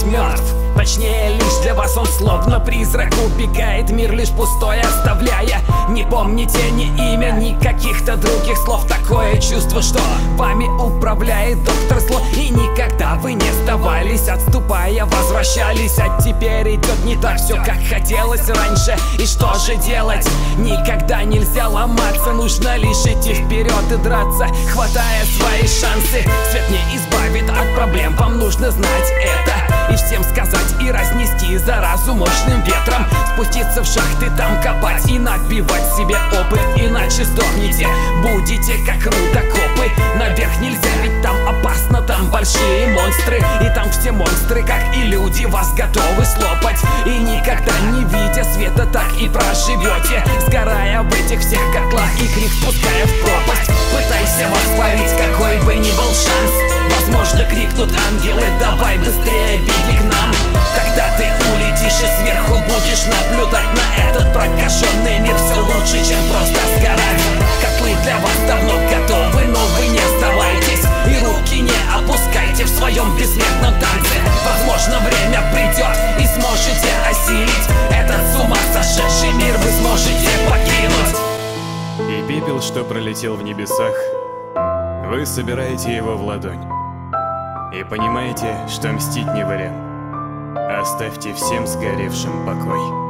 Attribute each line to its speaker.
Speaker 1: мертв. Точнее, лишь для вас он словно призрак убегает. Мир лишь пустой, оставляя. Не помните ни имя, ни каких-то других слов. Такое чувство, что вами управляет доктор зло. И никогда вы не сдавались, отступая, возвращались. А теперь идет не так все, как хотелось раньше. И что же делать? Никогда нельзя ломаться. Нужно лишь идти вперед и драться, хватая свои шансы. Свет не избавит от проблем, вам нужно знать это и всем сказать, и разнести заразу мощным ветром. Спуститься в шахты, там копать и набивать себе опыт. Иначе сдохнете, будете как рудокопы. Наверх нельзя, ведь там опасно, там большие монстры. И там все монстры, как и люди, вас готовы слопать. И никогда не видя света, так и проживете, сгорая в этих всех котлах и крик спуская в пропасть. Пытайся воспарить, какой бы ни был шанс. Возможно, крикнут ангелы: давай быстрее, беги к нам. Тогда ты улетишь и сверху будешь наблюдать на этот прокаженный мир. Все лучше, чем просто сгорать. Котлы для вас давно готовы, но вы не сдавайтесь и руки не опускайте в своем бессмертном танце. Возможно, время придет и сможете осилить этот с ума сошедший мир, вы сможете покинуть.
Speaker 2: И пепел, что пролетел в небесах, вы собираете его в ладонь и понимаете, что мстить не вариант. Оставьте всем сгоревшим покой.